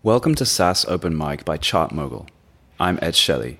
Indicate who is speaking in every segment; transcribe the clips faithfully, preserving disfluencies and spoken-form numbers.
Speaker 1: Welcome to SaaS Open Mic by ChartMogul. I'm Ed Shelley.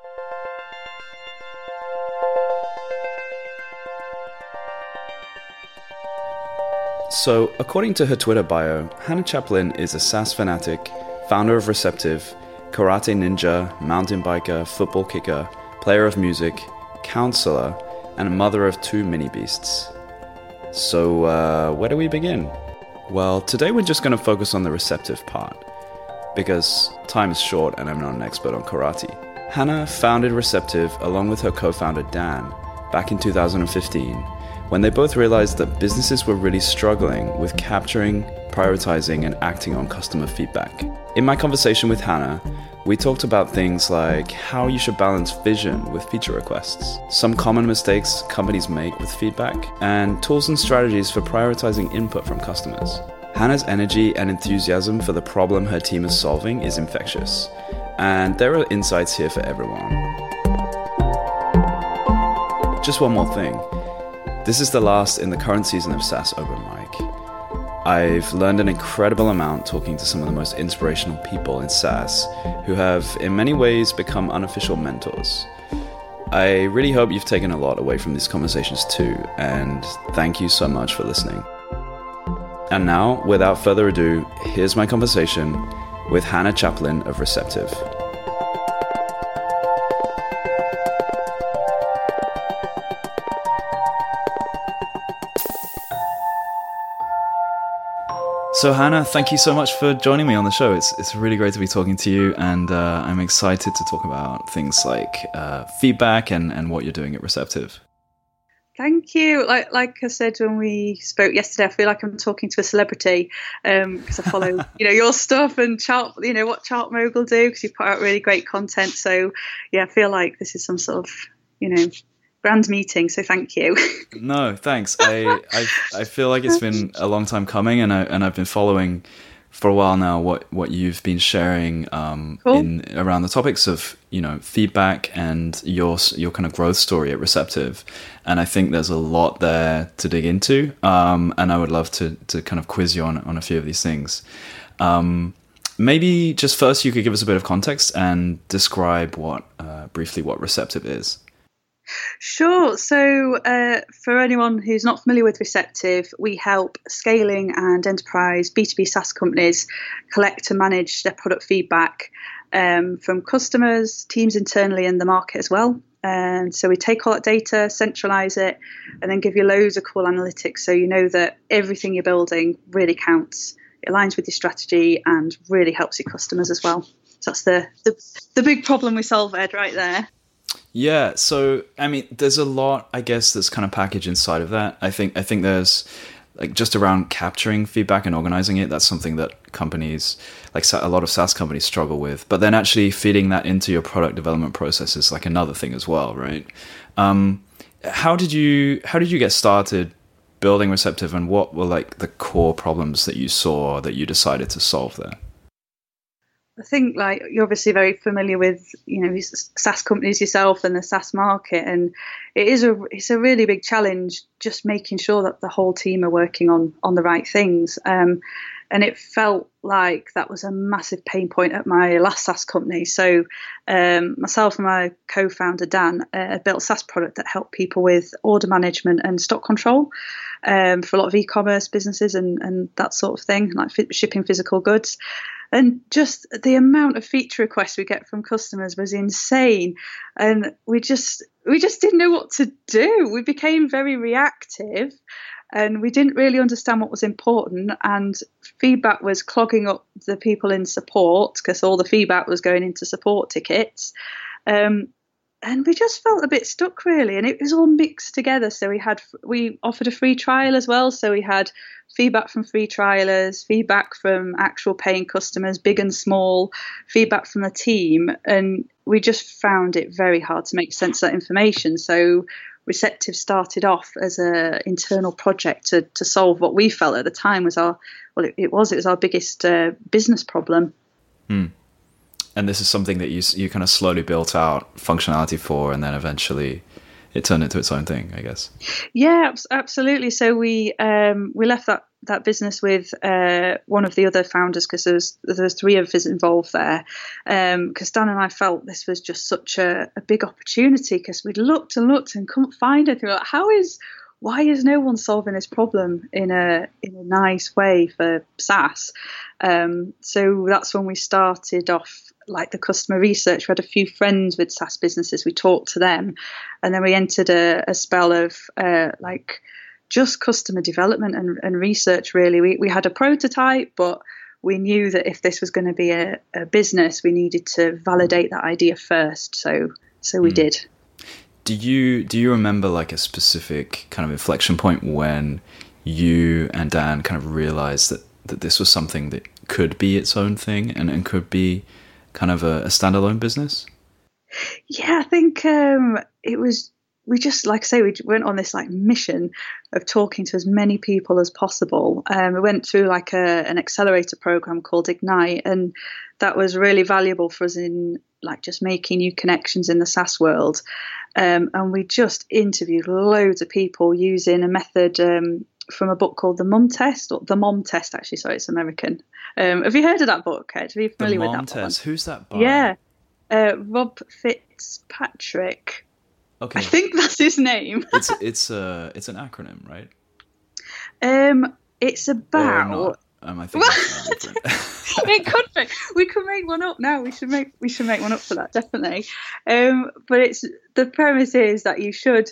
Speaker 1: So, according to her Twitter bio, Hannah Chaplin is a SaaS fanatic, founder of Receptive, karate ninja, mountain biker, football kicker, player of music, counselor, and a mother of two mini beasts. So, uh, where do we begin? Well, today we're just going to focus on the Receptive part, because time is short and I'm not an expert on karate. Hannah founded Receptive along with her co-founder Dan back in two thousand fifteen, when they both realized that businesses were really struggling with capturing, prioritizing, and acting on customer feedback. In my conversation with Hannah, we talked about things like how you should balance vision with feature requests, some common mistakes companies make with feedback, and tools and strategies for prioritizing input from customers. Hannah's energy and enthusiasm for the problem her team is solving is infectious, and there are insights here for everyone. Just one more thing. This is the last in the current season of SaaS Open Mic. I've learned an incredible amount talking to some of the most inspirational people in SaaS who have, in many ways, become unofficial mentors. I really hope you've taken a lot away from these conversations too, and thank you so much for listening. And now, without further ado, here's my conversation with Hannah Chaplin of Receptive. So Hannah, thank you so much for joining me on the show. It's it's really great to be talking to you, and uh, I'm excited to talk about things like uh, feedback and, and what you're doing at Receptive.
Speaker 2: Thank you. Like like I said when we spoke yesterday, I feel like I'm talking to a celebrity because um, I follow you know your stuff and chart you know what ChartMogul do, because you put out really great content. So yeah, I feel like this is some sort of you know brand meeting. So thank you.
Speaker 1: No, thanks. I, I I feel like it's been a long time coming, and I and I've been following for a while now what, what you've been sharing um, cool. in around the topics of you know feedback and your your kind of growth story at Receptive, and I think there's a lot there to dig into, um, and I would love to to kind of quiz you on on a few of these things. Um, maybe just first you could give us a bit of context and describe what uh, briefly what Receptive is.
Speaker 2: Sure. So uh, for anyone who's not familiar with Receptive, we help scaling and enterprise B two B SaaS companies collect and manage their product feedback um, from customers, teams internally, and the market as well. And so we take all that data, centralize it, and then give you loads of cool analytics so you know that everything you're building really counts. It aligns with your strategy and really helps your customers as well. So that's the, the, the big problem we solve, Ed, right there.
Speaker 1: Yeah, so I mean, there's a lot, I guess, that's kind of packaged inside of that. I think I think there's like just around capturing feedback and organizing it. That's something that companies, like a lot of SaaS companies, struggle with. But then actually feeding that into your product development process is like another thing as well, right? Um, how did you how did you get started building Receptive, and what were like the core problems that you saw that you decided to solve there?
Speaker 2: I think like you're obviously very familiar with, you know, SaaS companies yourself and the SaaS market. And it is a, it's a really big challenge just making sure that the whole team are working on, on the right things. Um, and it felt like that was a massive pain point at my last SaaS company. So um, myself and my co-founder, Dan, uh, built a SaaS product that helped people with order management and stock control um, for a lot of e-commerce businesses and, and that sort of thing, like f- shipping physical goods. And just the amount of feature requests we get from customers was insane. And we just we just didn't know what to do. We became very reactive and we didn't really understand what was important. And feedback was clogging up the people in support because all the feedback was going into support tickets. Um, and we just felt a bit stuck, really. And it was all mixed together. So we had we offered a free trial as well. So we had feedback from free trialers, feedback from actual paying customers, big and small, feedback from the team. And we just found it very hard to make sense of that information. So Receptive started off as an internal project to, to solve what we felt at the time was our, well, it, it was, it was our biggest uh, business problem.
Speaker 1: Hmm. And this is something that you you kind of slowly built out functionality for, and then eventually it turned into its own thing, I guess.
Speaker 2: Yeah, absolutely. So we um, we left that that business with uh, one of the other founders, because there was, there was three of us involved there. Because um, Dan and I felt this was just such a, a big opportunity, because we'd looked and looked and couldn't find it. We were like, how is why is no one solving this problem in a in a nice way for SaaS? Um, so that's when we started off like the customer research. We had a few friends with SaaS businesses. We talked to them, and then we entered a, a spell of uh, like just customer development and, and research. Really, we we had a prototype, but we knew that if this was going to be a, a business, we needed to validate that idea first. So so we mm. did.
Speaker 1: Do you do you remember like a specific kind of inflection point when you and Dan kind of realized that, that this was something that could be its own thing and, and could be kind of a, a standalone business?
Speaker 2: Yeah, I think um, it was, we just, like I say, we went on this like mission of talking to as many people as possible. Um, we went through like a, an accelerator program called Ignite, and that was really valuable for us in like just making new connections in the SaaS world. Um, and we just interviewed loads of people using a method um, from a book called The Mom Test, or The Mom Test, actually. Sorry, it's American. Um, have you heard of that book, Ed? Are you familiar
Speaker 1: the
Speaker 2: with
Speaker 1: Mom
Speaker 2: that
Speaker 1: Test.
Speaker 2: one?
Speaker 1: Who's that by?
Speaker 2: Yeah, uh, Rob Fitzpatrick.
Speaker 1: Okay,
Speaker 2: I think that's his name.
Speaker 1: it's it's uh it's an acronym, right?
Speaker 2: Um, it's about.
Speaker 1: Or not. Um, I think
Speaker 2: it could be. We could make one up now. We should make we should make one up for that, definitely. Um, but it's the premise is that you should.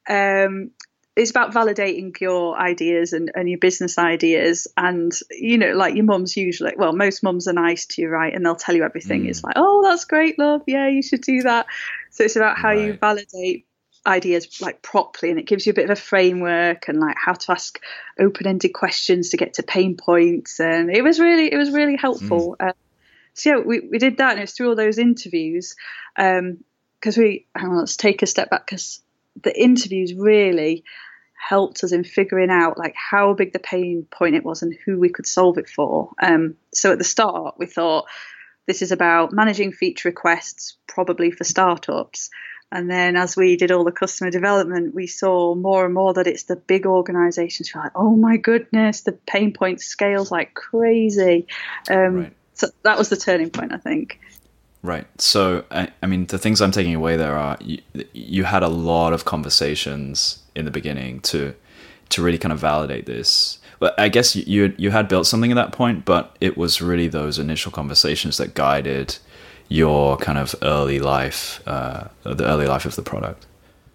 Speaker 2: Um, it's about validating your ideas and, and your business ideas, and you know, like your mum's usually. Well, most mums are nice to you, right? And they'll tell you everything. Mm. It's like, oh, that's great, love. Yeah, you should do that. So it's about how right. you validate ideas like properly, and it gives you a bit of a framework and like how to ask open-ended questions to get to pain points, and it was really it was really helpful. Mm. Uh, so yeah, we, we did that, and it was through all those interviews, um because we hang on, let's take a step back, because the interviews really helped us in figuring out like how big the pain point it was and who we could solve it for. Um so at the start we thought this is about managing feature requests, probably for startups. And then as we did all the customer development, we saw more and more that it's the big organizations who are like, oh my goodness, the pain point scales like crazy. Um, right. So that was the turning point, I think.
Speaker 1: Right. So, I, I mean, the things I'm taking away there are you, you had a lot of conversations in the beginning to to really kind of validate this. But I guess you you had built something at that point, but it was really those initial conversations that guided your kind of early life, uh, the early life of the product.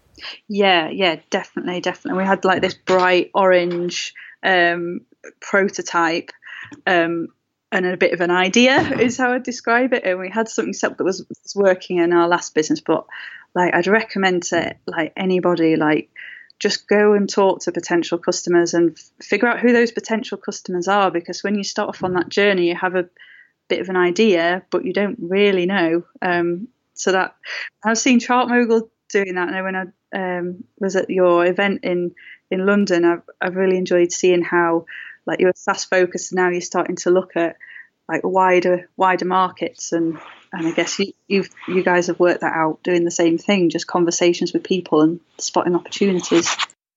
Speaker 2: Yeah, yeah, definitely, definitely. We had like this bright orange um, prototype um, and a bit of an idea is how I'd describe it. And we had something set up that was, was working in our last business, but like I'd recommend to like anybody, like just go and talk to potential customers and f- figure out who those potential customers are, because when you start off on that journey, you have a bit of an idea, but you don't really know. Um, so that I've seen Chartmogul doing that. And when I um, was at your event in in London, I've, I've really enjoyed seeing how like you're SaaS focused, and now you're starting to look at like wider wider markets, and and I guess you you've, you guys have worked that out, doing the same thing, just conversations with people and spotting opportunities.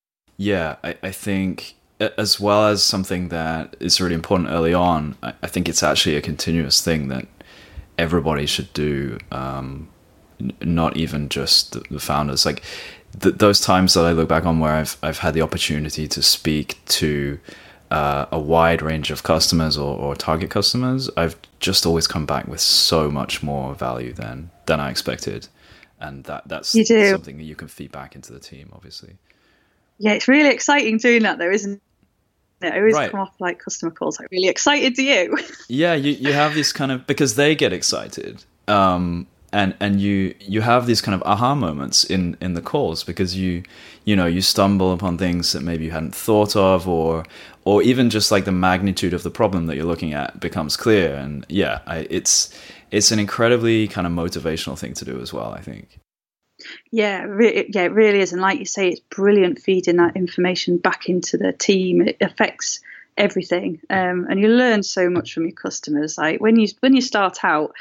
Speaker 1: Yeah, I, I think, as well as something that is really important early on, I, I think it's actually a continuous thing that everybody should do, um, n- not even just the, the founders. Like th- those times that I look back on where I've I've had the opportunity to speak to uh, a wide range of customers or, or target customers, I've just always come back with so much more value than than I expected, and that that's something that you can feed back into the team, obviously.
Speaker 2: Yeah, it's really exciting doing that, though, isn't it? I always
Speaker 1: right.
Speaker 2: come off like customer calls like, really excited, do you?
Speaker 1: Yeah, you, you have this kind of, because they get excited, um, and and you you have these kind of aha moments in, in the calls, because you you know you stumble upon things that maybe you hadn't thought of, or or even just like the magnitude of the problem that you're looking at becomes clear, and yeah, I, it's it's an incredibly kind of motivational thing to do as well, I think.
Speaker 2: Yeah, re- yeah, it really is. And like you say, it's brilliant feeding that information back into the team. It affects everything, um, and you learn so much from your customers. Like when you when you start out,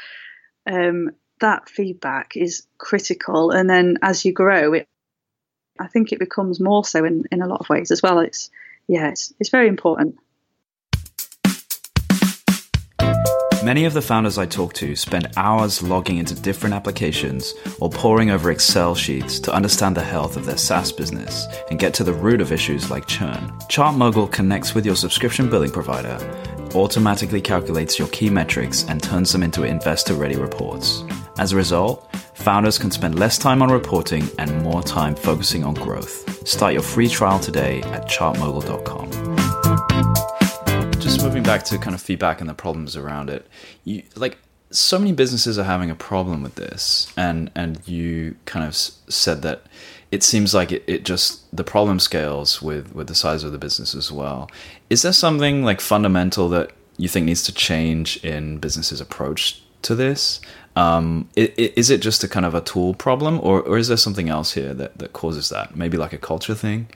Speaker 2: um, that feedback is critical, and then as you grow, it I think it becomes more so in, in a lot of ways as well. It's yeah, it's it's very important.
Speaker 1: Many of the founders I talk to spend hours logging into different applications or poring over Excel sheets to understand the health of their SaaS business and get to the root of issues like churn. ChartMogul connects with your subscription billing provider, automatically calculates your key metrics, and turns them into investor-ready reports. As a result, founders can spend less time on reporting and more time focusing on growth. Start your free trial today at chartmogul dot com. Just moving back to kind of feedback and the problems around it, you, like so many businesses are having a problem with this, and and you kind of s- said that it seems like it, it just the problem scales with with the size of the business as well. Is there something like fundamental that you think needs to change in businesses' approach to this? Um, it, it, is it just a kind of a tool problem, or or is there something else here that that causes that? Maybe like a culture thing.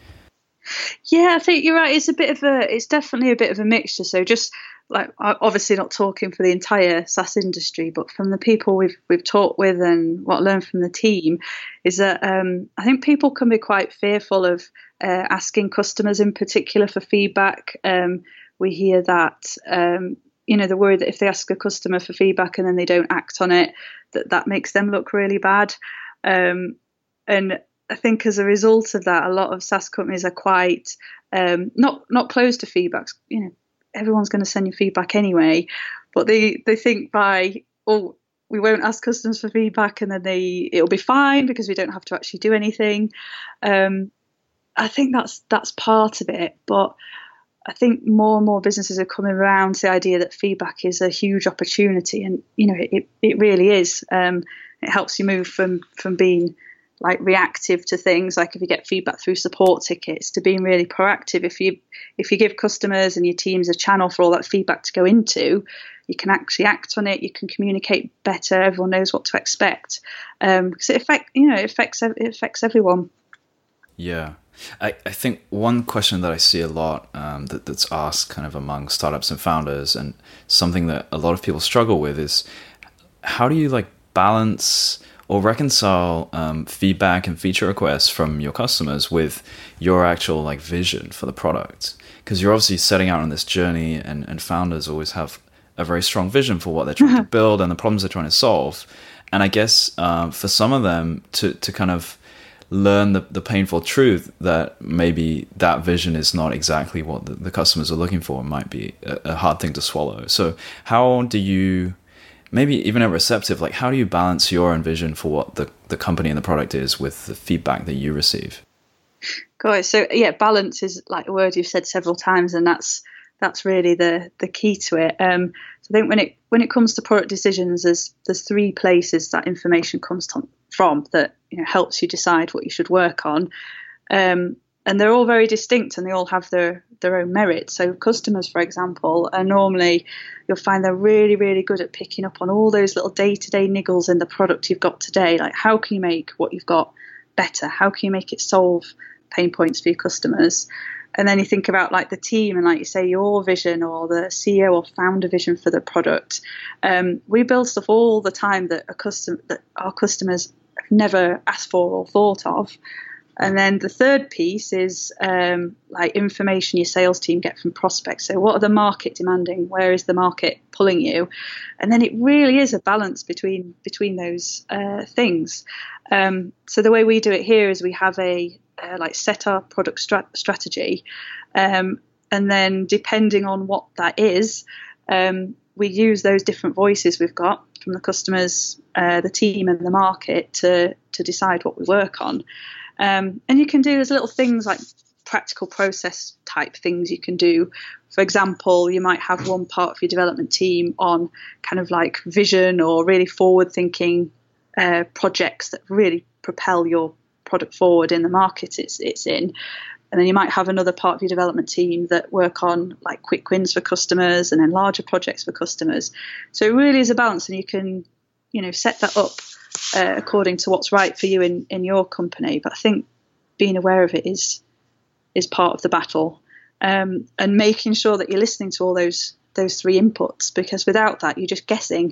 Speaker 2: Yeah, I think you're right. It's a bit of a, it's definitely a bit of a mixture. So just like, obviously not talking for the entire SaaS industry, but from the people we've we've talked with and what I learned from the team is that um, I think people can be quite fearful of uh, asking customers in particular for feedback. Um, we hear that, um, you know, they're worried that if they ask a customer for feedback and then they don't act on it, that that makes them look really bad. Um, and I think as a result of that, a lot of SaaS companies are quite um, not not closed to feedback. You know, everyone's going to send you feedback anyway, but they they think by, oh, we won't ask customers for feedback, and then they it'll be fine because we don't have to actually do anything. Um, I think that's that's part of it, but I think more and more businesses are coming around to the idea that feedback is a huge opportunity, and you know, it it really is. Um, it helps you move from from being like reactive to things, like if you get feedback through support tickets, to being really proactive. If you if you give customers and your teams a channel for all that feedback to go into, you can actually act on it. You can communicate better. Everyone knows what to expect, um, because it affect you know it affects it affects everyone.
Speaker 1: Yeah, I, I think one question that I see a lot um, that, that's asked kind of among startups and founders, and something that a lot of people struggle with, is how do you like balance or reconcile um, feedback and feature requests from your customers with your actual like vision for the product? Because you're obviously setting out on this journey, and, and founders always have a very strong vision for what they're trying to build and the problems they're trying to solve. And I guess um, for some of them to, to kind of learn the, the painful truth that maybe that vision is not exactly what the, the customers are looking for might be a, a hard thing to swallow. So how do you, maybe even at Receptive, like how do you balance your own vision for what the, the company and the product is with the feedback that you receive?
Speaker 2: Got it. So yeah, balance is like a word you've said several times, and that's that's really the the key to it. Um, so I think when it when it comes to product decisions, there's there's three places that information comes to, from that you know helps you decide what you should work on, um, and they're all very distinct and they all have their their own merit. So customers, for example, are normally you'll find they're really really good at picking up on all those little day to day niggles in the product you've got today. Like how can you make what you've got better? How can you make it solve pain points for your customers? And then you think about like the team and like you say your vision or the C E O or founder vision for the product. Um, we build stuff all the time that a custom that our customers have never asked for or thought of. And then the third piece is um, like information your sales team get from prospects. So what are the market demanding? Where is the market pulling you? And then it really is a balance between between those uh, things. Um, so the way we do it here is we have a Uh, like set our product strat- strategy, um, and then depending on what that is, um, we use those different voices we've got from the customers, uh, the team, and the market to to decide what we work on. Um, and you can do there's little things like practical process type things you can do. For example, you might have one part of your development team on kind of like vision or really forward thinking uh, projects that really propel your product forward in the market it's it's in, and then you might have another part of your development team that work on like quick wins for customers and then larger projects for customers. So it really is a balance, and you can you know set that up uh, according to what's right for you in in your company. But I think being aware of it is is part of the battle, um, and making sure that you're listening to all those those three inputs, because without that you're just guessing,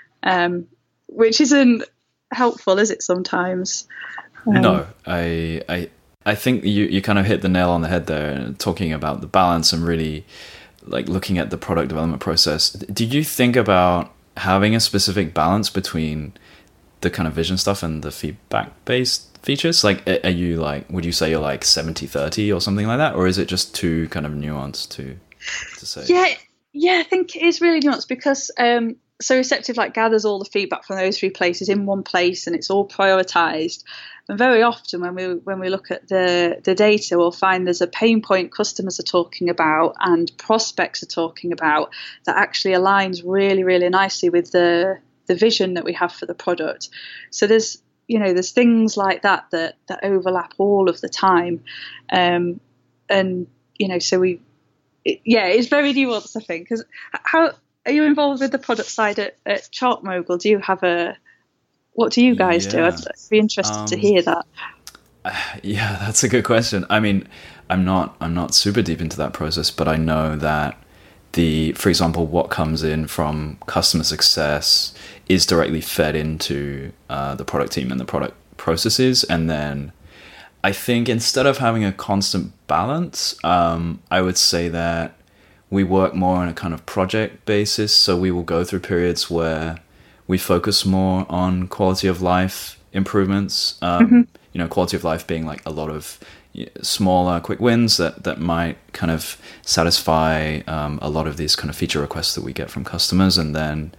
Speaker 2: um, which isn't helpful, is it sometimes? Um,
Speaker 1: no, I, I, I think you, you kind of hit the nail on the head there, talking about the balance and really like looking at the product development process, do you think about having a specific balance between the kind of vision stuff and the feedback based features? Like, are you like, would you say you're like seventy thirty or something like that? Or is it just too kind of nuanced to, to say?
Speaker 2: Yeah, yeah, I think it is really nuanced because um, So Receptive like gathers all the feedback from those three places in one place, and it's all prioritized. And very often when we when we look at the, the data, we'll find there's a pain point customers are talking about and prospects are talking about that actually aligns really, really nicely with the the vision that we have for the product. So there's you know there's things like that that, that overlap all of the time, um, and you know so we it, yeah it's very nuanced, I think. Because how are you involved with the product side at, at Chartmogul? Do you have a What do you guys
Speaker 1: yeah.
Speaker 2: do? I'd be interested um, to hear that.
Speaker 1: Uh, yeah, that's a good question. I mean, I'm not I'm not super deep into that process, but I know that the, for example, what comes in from customer success is directly fed into uh, the product team and the product processes. And then I think instead of having a constant balance, um, I would say that we work more on a kind of project basis. So we will go through periods where we focus more on quality of life improvements, um, mm-hmm. you know, quality of life being like a lot of smaller quick wins that, that might kind of satisfy um, a lot of these kind of feature requests that we get from customers. And then,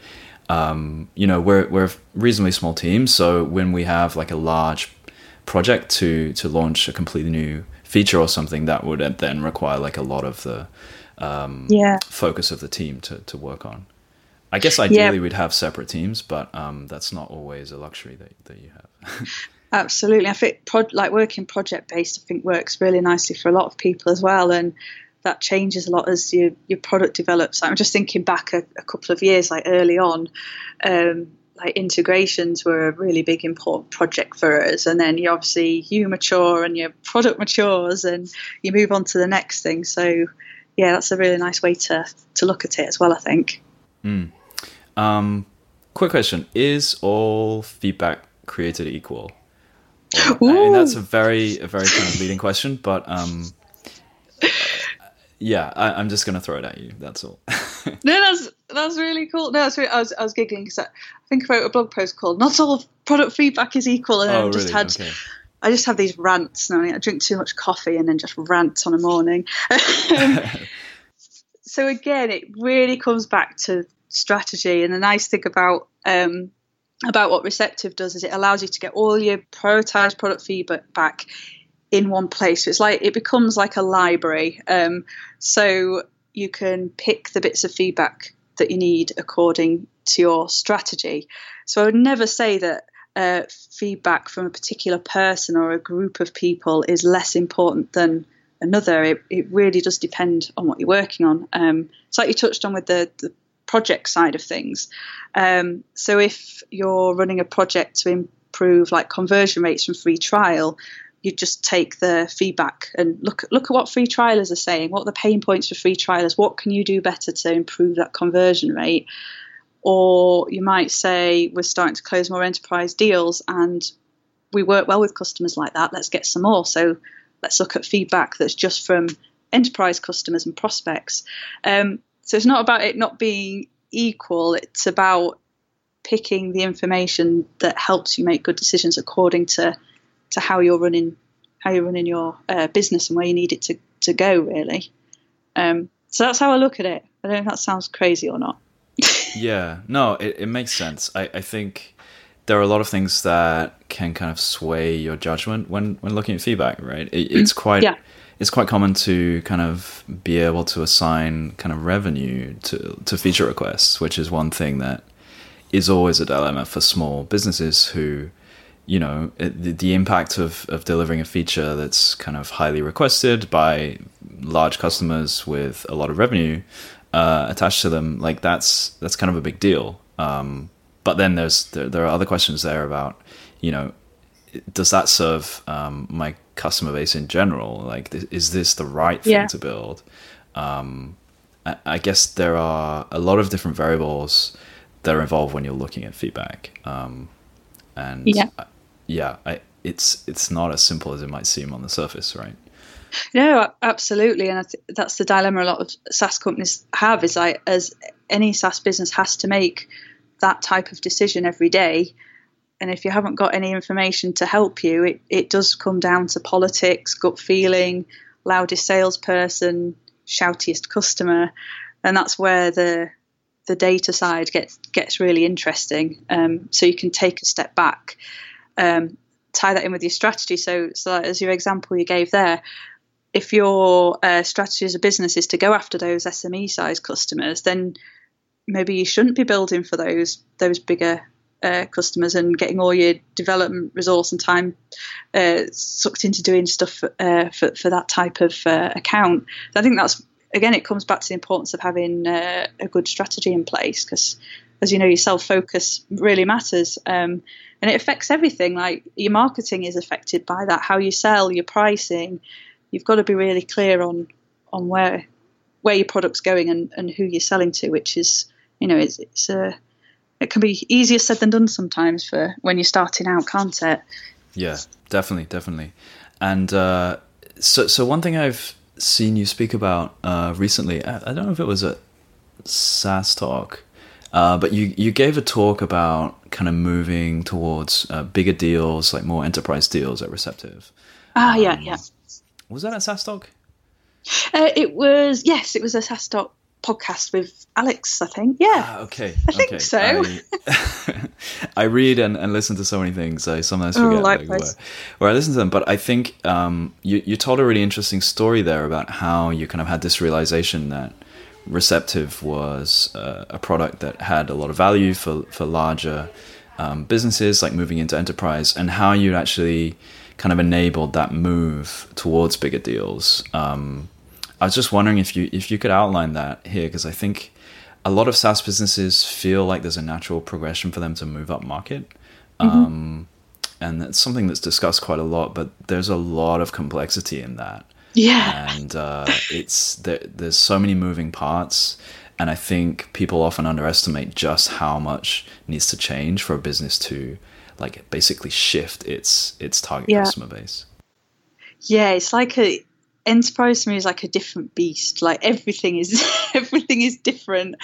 Speaker 1: um, you know, we're, we're a reasonably small team. So when we have like a large project to, to launch a completely new feature or something, that would then require like a lot of the um, yeah. focus of the team to, to work on. I guess ideally yeah. we'd have separate teams, but um, that's not always a luxury that, that you have.
Speaker 2: Absolutely. I think pro- like working project based, I think works really nicely for a lot of people as well. And that changes a lot as your, your product develops. Like, I'm just thinking back a, a couple of years, like early on, um, like integrations were a really big important project for us. And then you obviously, you mature and your product matures and you move on to the next thing. So yeah, that's a really nice way to, to look at it as well, I think.
Speaker 1: Mm. Um, quick question: is all feedback created equal? Or, I mean, that's a very, a very kind of leading question, but um, yeah, I, I'm just gonna throw it at you. That's all.
Speaker 2: No, that's that's really cool. No, that's really, I was I was giggling because I, I think I wrote a blog post called "Not All Product Feedback is Equal," and
Speaker 1: oh,
Speaker 2: I just
Speaker 1: really?
Speaker 2: had.
Speaker 1: Okay.
Speaker 2: I just have these rants. And I drink too much coffee and then just rant on a morning. So again, it really comes back to strategy. And the nice thing about um, about what Receptive does is it allows you to get all your prioritized product feedback back in one place. So it's like it becomes like a library. Um, so you can pick the bits of feedback that you need according to your strategy. So I would never say that uh, feedback from a particular person or a group of people is less important than another. It, it really does depend on what you're working on. Um, it's like you touched on with the, the project side of things. Um, so if you're running a project to improve like conversion rates from free trial, you just take the feedback and look look at what free trialers are saying. What are the pain points for free trialers? What can you do better to improve that conversion rate? Or you might say, we're starting to close more enterprise deals and we work well with customers like that. Let's get some more. So let's look at feedback that's just from enterprise customers and prospects. Um, so it's not about it not being equal. It's about picking the information that helps you make good decisions according to, to how you're running how you're running your uh, business and where you need it to, to go, really. Um, so that's how I look at it. I don't know if that sounds crazy or not.
Speaker 1: Yeah, no, it, it makes sense. I, I think there are a lot of things that can kind of sway your judgment when, when looking at feedback, right? It, it's quite yeah. it's quite common to kind of be able to assign kind of revenue to, to feature requests, which is one thing that is always a dilemma for small businesses who, you know, the, the impact of, of delivering a feature that's kind of highly requested by large customers with a lot of revenue Uh, attached to them, like that's that's kind of a big deal. Um, but then there's there, there are other questions there about, you know, does that serve um, my customer base in general? Like, th- is this the right thing yeah. to build? Um, I, I guess there are a lot of different variables that are involved when you're looking at feedback. Um, and
Speaker 2: yeah,
Speaker 1: I, yeah, I, it's it's not as simple as it might seem on the surface, right?
Speaker 2: No, absolutely, and I th- that's the dilemma a lot of SaaS companies have. Is like, as any SaaS business has to make that type of decision every day, and if you haven't got any information to help you, it, it does come down to politics, gut feeling, loudest salesperson, shoutiest customer, and that's where the the data side gets gets really interesting. Um, so you can take a step back, um, tie that in with your strategy. So, so as your example you gave there, if your uh, strategy as a business is to go after those S M E size customers, then maybe you shouldn't be building for those those bigger uh, customers and getting all your development resource and time uh, sucked into doing stuff uh, for for that type of uh, account. So I think that's, again, it comes back to the importance of having uh, a good strategy in place, because, as you know, your self-focus really matters, um, and it affects everything. Like, your marketing is affected by that, how you sell, your pricing. You've got to be really clear on on where where your product's going and, and who you're selling to, which is, you know, it's, it's a it can be easier said than done sometimes for when you're starting out, can't it?
Speaker 1: Yeah, definitely, definitely. And uh, so, so one thing I've seen you speak about uh, recently, I, I don't know if it was at SaaS Talk, uh, but you, you gave a talk about kind of moving towards uh, bigger deals, like more enterprise deals at Receptive.
Speaker 2: Ah,
Speaker 1: um,
Speaker 2: yeah, yeah.
Speaker 1: Was that at SaaS Talk?
Speaker 2: Uh, it was, yes, it was a SaaS Talk podcast with Alex, I think. Yeah.
Speaker 1: Ah, okay.
Speaker 2: I think
Speaker 1: okay.
Speaker 2: so.
Speaker 1: I, I read and, and listen to so many things. I sometimes
Speaker 2: Oh,
Speaker 1: forget like,
Speaker 2: likewise.
Speaker 1: where, where I listen to them. But I think um, you, you told a really interesting story there about how you kind of had this realization that Receptive was uh, a product that had a lot of value for, for larger um, businesses, like moving into enterprise, and how you actually kind of enabled that move towards bigger deals. Um, I was just wondering if you if you could outline that here, because I think a lot of SaaS businesses feel like there's a natural progression for them to move up market. Mm-hmm. Um, and that's something that's discussed quite a lot, but there's a lot of complexity in that.
Speaker 2: Yeah.
Speaker 1: And uh, it's there, there's so many moving parts. And I think people often underestimate just how much needs to change for a business to like basically shift its its target
Speaker 2: Yeah.
Speaker 1: customer base.
Speaker 2: Yeah, it's like a enterprise to me is like a different beast. Like, everything is everything is different,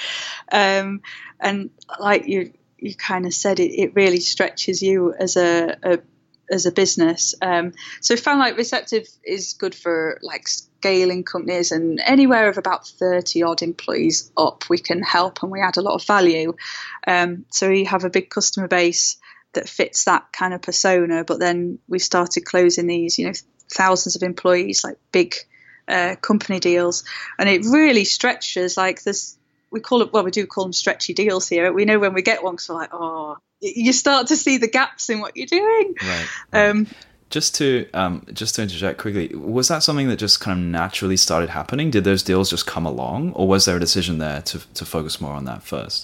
Speaker 2: um, and like you you kind of said, it, it really stretches you as a, a as a business. Um, so I found like Receptive is good for like scaling companies, and anywhere of about thirty odd employees up, we can help and we add a lot of value. Um, so we have a big customer base that fits that kind of persona, but then we started closing these, you know, thousands of employees, like big uh, company deals, and it really stretches. Like, this, we call it, well, we do call them stretchy deals here. We know when we get one, because we're like, oh, you start to see the gaps in what you're doing.
Speaker 1: Right. right.
Speaker 2: Um,
Speaker 1: just to um, just to interject quickly, was that something that just kind of naturally started happening? Did those deals just come along, or was there a decision there to to focus more on that first?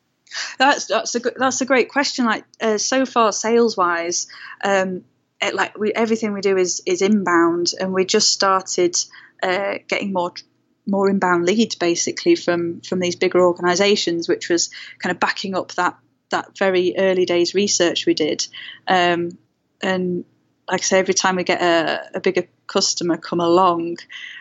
Speaker 2: That's that's a that's a great question. Like, uh, so far, sales wise, um, it, like we, everything we do is is inbound, and we just started uh, getting more more inbound leads basically from from these bigger organisations, which was kind of backing up that that very early days research we did. Um, and like I say, every time we get a, a bigger customer come along,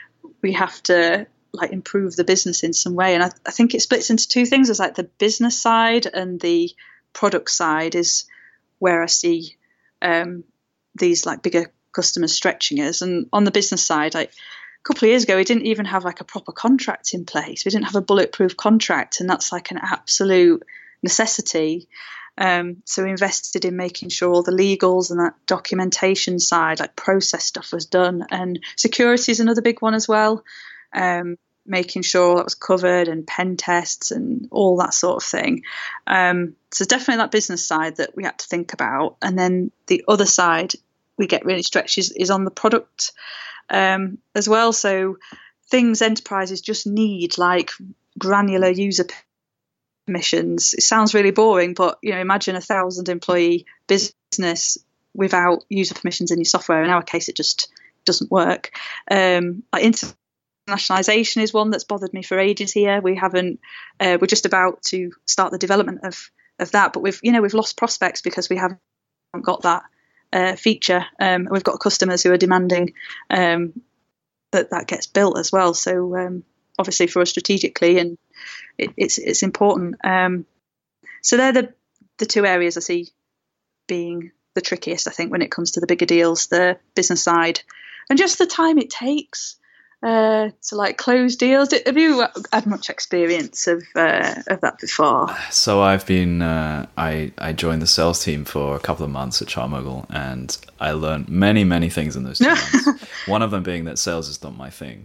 Speaker 2: we have to like improve the business in some way. And I, I think it splits into two things. There's like the business side, and the product side is where I see um, these like bigger customers stretching us. And on the business side, like a couple of years ago, we didn't even have like a proper contract in place. We didn't have a bulletproof contract, and that's like an absolute necessity. Um, so we invested in making sure all the legals and that documentation side, like process stuff, was done. And security is another big one as well. Um, making sure that was covered, and pen tests and all that sort of thing. Um, so definitely that business side that we had to think about. And then the other side we get really stretched is, is on the product um, as well. So things enterprises just need, like granular user permissions. It sounds really boring, but you know, imagine a thousand employee business without user permissions in your software. In our case, it just doesn't work. Um, like internationalization is one that's bothered me for ages here. We haven't. Uh, we're just about to start the development of of that, but we've you know we've lost prospects because we haven't got that uh, feature. Um, we've got customers who are demanding um, that that gets built as well. So um, obviously for us strategically, and it, it's it's important. Um, so they're the the two areas I see being the trickiest, I think, when it comes to the bigger deals, the business side, and just the time it takes uh, to like close deals. Have you had much experience of uh, of that before?
Speaker 1: So I've been uh, I I joined the sales team for a couple of months at Chartmogul, and I learned many many things in those two months. One of them being that sales is not my thing,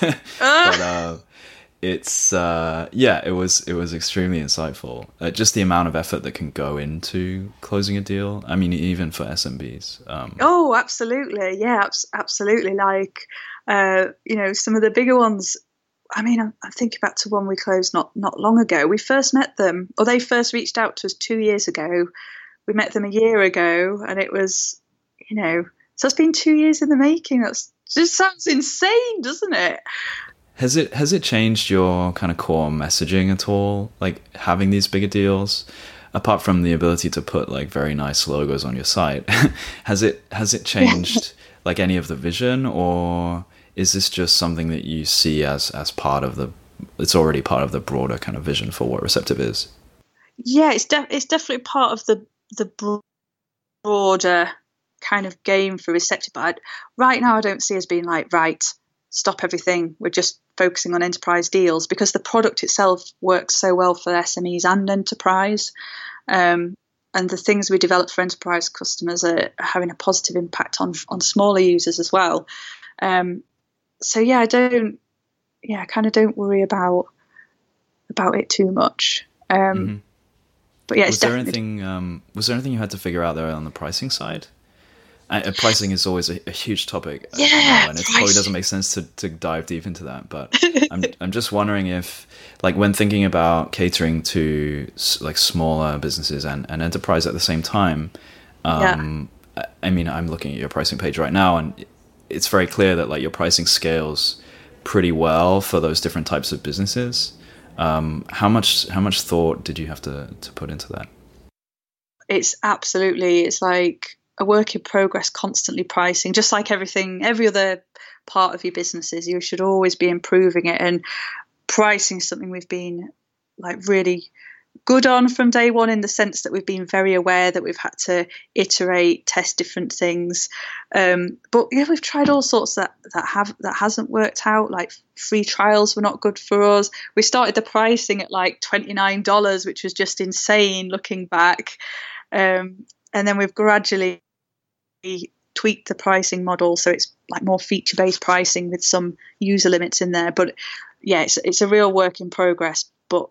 Speaker 1: but uh, it's uh, yeah, it was it was extremely insightful. Uh, just the amount of effort that can go into closing a deal. I mean, even for S M Bs. Um,
Speaker 2: oh, absolutely, yeah, abs- absolutely. Like uh, you know, some of the bigger ones. I mean, I'm, I'm thinking back to one we closed not not long ago. We first met them, or they first reached out to us two years ago. We met them a year ago, and it was, you know, so it's been two years in the making. That's just sounds insane, doesn't it?
Speaker 1: Has it has it changed your kind of core messaging at all? Like having these bigger deals, apart from the ability to put like very nice logos on your site, has it has it changed like any of the vision, or is this just something that you see as as part of the? It's already part of the broader kind of vision for what Receptive is.
Speaker 2: Yeah, it's def- it's definitely part of the the broader kind of game for Receptive. But right now, I don't see us being like, right, stop everything. We're just focusing on enterprise deals, because the product itself works so well for S M Es and enterprise. Um, and the things we develop for enterprise customers are having a positive impact on on smaller users as well. Um, so yeah, I don't, yeah, I kind of don't worry about about it too much. Um,
Speaker 1: mm-hmm.
Speaker 2: But yeah,
Speaker 1: was
Speaker 2: it's
Speaker 1: there
Speaker 2: definitely...
Speaker 1: anything? Um, was there anything you had to figure out there on the pricing side? Uh, pricing is always a, a huge topic,
Speaker 2: yeah,
Speaker 1: know, and it
Speaker 2: price.
Speaker 1: probably doesn't make sense to, to dive deep into that. But I'm I'm just wondering if, like, when thinking about catering to like smaller businesses and, and enterprise at the same time, um, yeah. I mean, I'm looking at your pricing page right now, and it's very clear that like your pricing scales pretty well for those different types of businesses. Um, how much how much thought did you have to to put into that?
Speaker 2: It's absolutely, it's like a work in progress, constantly pricing, just like everything, every other part of your businesses. You should always be improving it, and pricing is something we've been like really good on from day one, in the sense that we've been very aware that we've had to iterate, test different things. Um, but yeah, we've tried all sorts that that have that hasn't worked out. Like free trials were not good for us. We started the pricing at like twenty-nine dollars, which was just insane looking back. Um, and then we've gradually tweaked the pricing model, so it's like more feature-based pricing with some user limits in there. But yeah, it's it's a real work in progress. But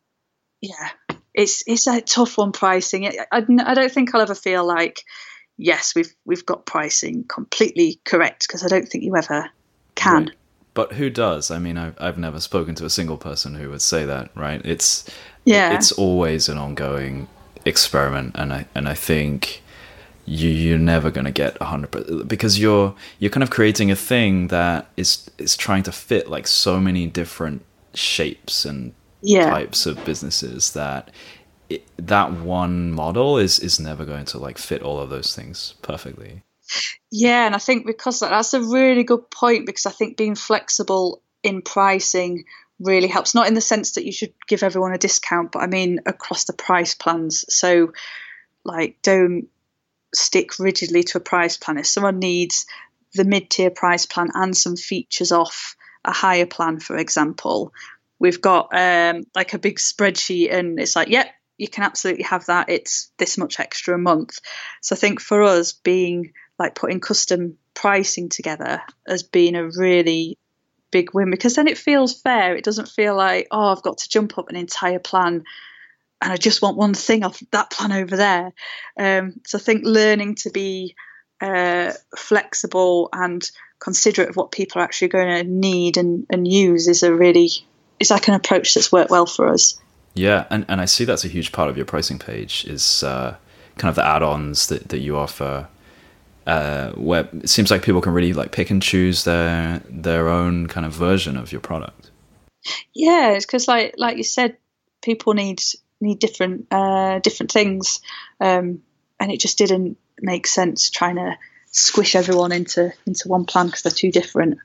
Speaker 2: yeah, it's it's a tough one, pricing. I, I, I don't think I'll ever feel like, yes, we've we've got pricing completely correct, because I don't think you ever can.
Speaker 1: Right. But who does? I mean, I've I've never spoken to a single person who would say that. Right? It's yeah, it's always an ongoing experiment, and I and I think you you're never going to get a hundred percent, because you're you're kind of creating a thing that is is trying to fit like so many different shapes and yeah. types of businesses that it, that one model is is never going to like fit all of those things perfectly.
Speaker 2: Yeah, and I think because that, that's a really good point, because I think being flexible in pricing really helps, not in the sense that you should give everyone a discount, but I mean across the price plans. So like, don't stick rigidly to a price plan. If someone needs the mid-tier price plan and some features off a higher plan, for example, we've got um, like a big spreadsheet, and it's like, yep, you can absolutely have that. It's this much extra a month. So I think for us, being like putting custom pricing together has been a really big win, because then it feels fair. It doesn't feel like, oh, I've got to jump up an entire plan and I just want one thing off that plan over there. Um, so I think learning to be uh, flexible and considerate of what people are actually going to need and, and use is a really, is like an approach that's worked well for us.
Speaker 1: Yeah, and, and I see that's a huge part of your pricing page is uh, kind of the add-ons that, that you offer, uh, where it seems like people can really like pick and choose their their own kind of version of your product.
Speaker 2: Yeah, it's because like like you said, people need need different uh, different things, um, and it just didn't make sense trying to squish everyone into into one plan because they're too different.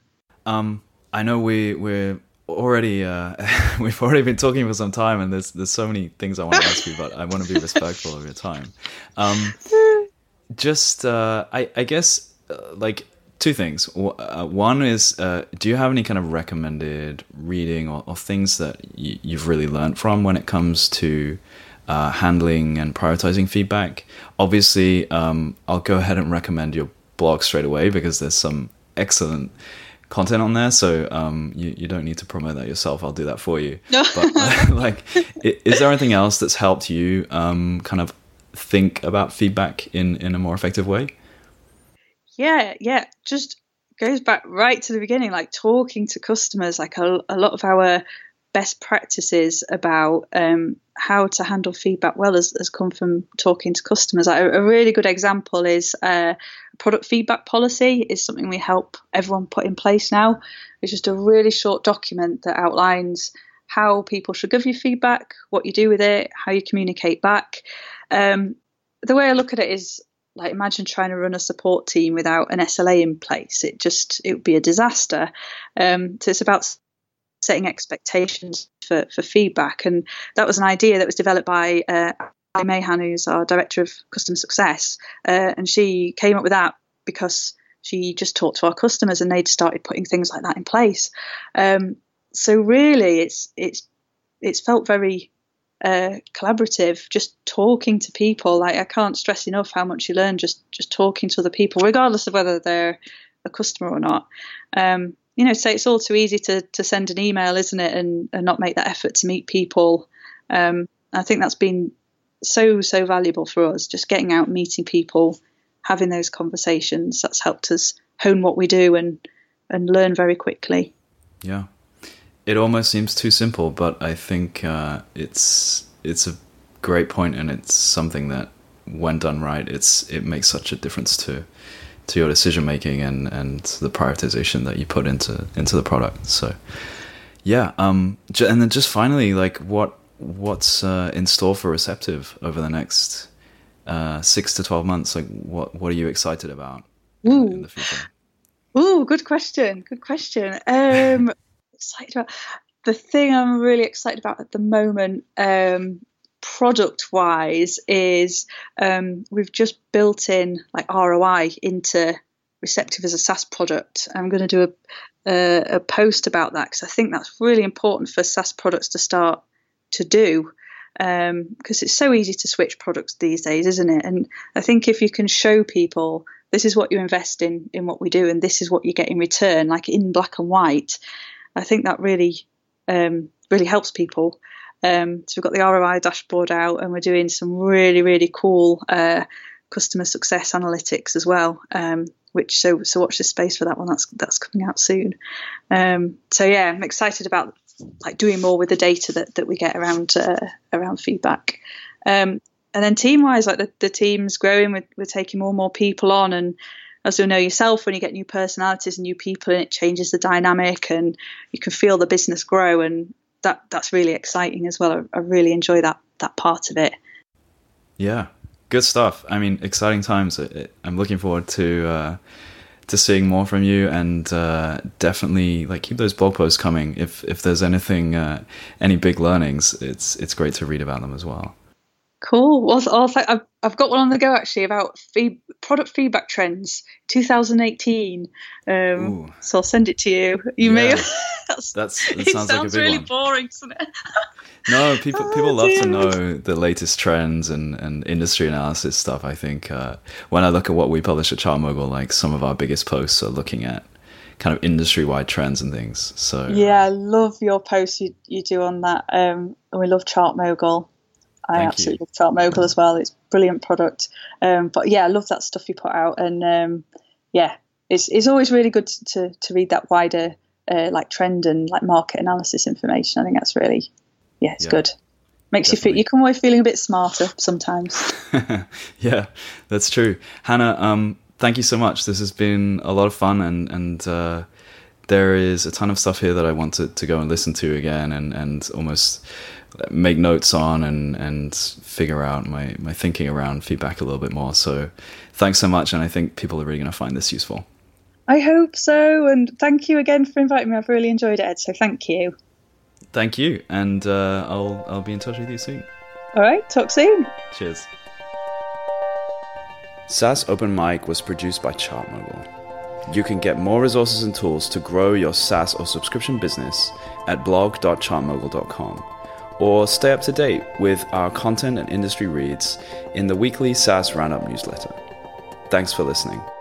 Speaker 1: Um, I know we we're already uh, we've already been talking for some time, and there's there's so many things I want to ask you, but I want to be respectful of your time. Um, just uh, I I guess uh, like two things. Uh, one is, uh, do you have any kind of recommended reading or, or things that y- you've really learned from when it comes to uh, handling and prioritizing feedback? Obviously, um, I'll go ahead and recommend your blog straight away because there's some excellent content on there. So um, you, you don't need to promote that yourself. I'll do that for you. No. But uh, like, is there anything else that's helped you um, kind of think about feedback in, in a more effective way?
Speaker 2: Yeah, yeah. Just goes back right to the beginning, like talking to customers. Like a, a lot of our best practices about um, how to handle feedback well has, has come from talking to customers. Like a, a really good example is uh, product feedback policy is something we help everyone put in place now. It's just a really short document that outlines how people should give you feedback, what you do with it, how you communicate back. Um, the way I look at it is, like, imagine trying to run a support team without an S L A in place. It just, it would be a disaster. Um, so it's about setting expectations for, for feedback. And that was an idea that was developed by uh, Ali Mayhan, who's our Director of Customer Success. Uh, and she came up with that because she just talked to our customers and they'd started putting things like that in place. Um, so really, it's, it's, it's felt very Uh, collaborative, just talking to people. Like, I can't stress enough how much you learn just just talking to other people, regardless of whether they're a customer or not. Um, you know, so it's all too easy to to send an email, isn't it, and, and not make that effort to meet people. Um, I think that's been so so valuable for us, just getting out, meeting people, having those conversations. That's helped us hone what we do and and learn very quickly.
Speaker 1: Yeah. It almost seems too simple, but I think uh, it's it's a great point, and it's something that, when done right, it's it makes such a difference to to your decision making and, and the prioritization that you put into into the product. So, yeah, um, and then just finally, like, what what's uh, in store for Receptive over the next uh, six to twelve months? Like, what what are you excited about
Speaker 2: Ooh.
Speaker 1: in the future?
Speaker 2: Ooh, good question. Good question. Um, excited about the thing I'm really excited about at the moment, um, product wise, is um, we've just built in like R O I into Receptive as a SaaS product. I'm going to do a, a, a post about that because I think that's really important for SaaS products to start to do, because um, it's so easy to switch products these days, isn't it? And I think if you can show people this is what you invest in in what we do and this is what you get in return, like in black and white, I think that really, um, really helps people. Um, so we've got the R O I dashboard out, and we're doing some really, really cool uh, customer success analytics as well. Um, which so so watch this space for that one. That's that's coming out soon. Um, so yeah, I'm excited about like doing more with the data that, that we get around uh, around feedback. Um, and then team wise, like the, the team's growing. We're, we're taking more and more people on, and as you know yourself, when you get new personalities and new people, and it changes the dynamic, and you can feel the business grow, and that that's really exciting as well. I, I really enjoy that that part of it.
Speaker 1: Yeah, good stuff. I mean, exciting times. I'm looking forward to uh, to seeing more from you, and uh, definitely like keep those blog posts coming. If if there's anything, uh, any big learnings, it's it's great to read about them as well.
Speaker 2: Cool. Well, also, I've, I've got one on the go actually about feed, product feedback trends twenty eighteen. Um, so I'll send it to you. You yeah. may. that's,
Speaker 1: that's that
Speaker 2: it
Speaker 1: sounds,
Speaker 2: sounds
Speaker 1: like a big
Speaker 2: really
Speaker 1: one.
Speaker 2: boring, doesn't it?
Speaker 1: No, people
Speaker 2: oh,
Speaker 1: people love
Speaker 2: dear.
Speaker 1: to know the latest trends and, and industry analysis stuff. I think uh, when I look at what we publish at ChartMogul, like some of our biggest posts are looking at kind of industry wide trends and things. So
Speaker 2: yeah, I love your posts you you do on that. Um, and we love ChartMogul. I
Speaker 1: Thank
Speaker 2: absolutely
Speaker 1: you.
Speaker 2: love ChartMogul as well. It's a brilliant product. Um, but yeah, I love that stuff you put out. And um, yeah, it's it's always really good to, to, to read that wider uh, like trend and like market analysis information. I think that's really, yeah, it's yeah, good. Makes definitely. you feel, you come away feeling a bit smarter sometimes.
Speaker 1: Yeah, that's true. Hannah, um, thank you so much. This has been a lot of fun, and, and uh, there is a ton of stuff here that I want to, to go and listen to again and, and almost make notes on and, and figure out my, my thinking around feedback a little bit more. So thanks so much. And I think people are really going to find this useful.
Speaker 2: I hope so. And thank you again for inviting me. I've really enjoyed it, Ed. So thank you.
Speaker 1: Thank you. And uh, I'll, I'll be in touch with you soon.
Speaker 2: All right. Talk soon.
Speaker 1: Cheers. SaaS Open Mic was produced by ChartMogul. You can get more resources and tools to grow your SaaS or subscription business at blog dot chartmogul dot com, or stay up to date with our content and industry reads in the weekly SaaS Roundup newsletter. Thanks for listening.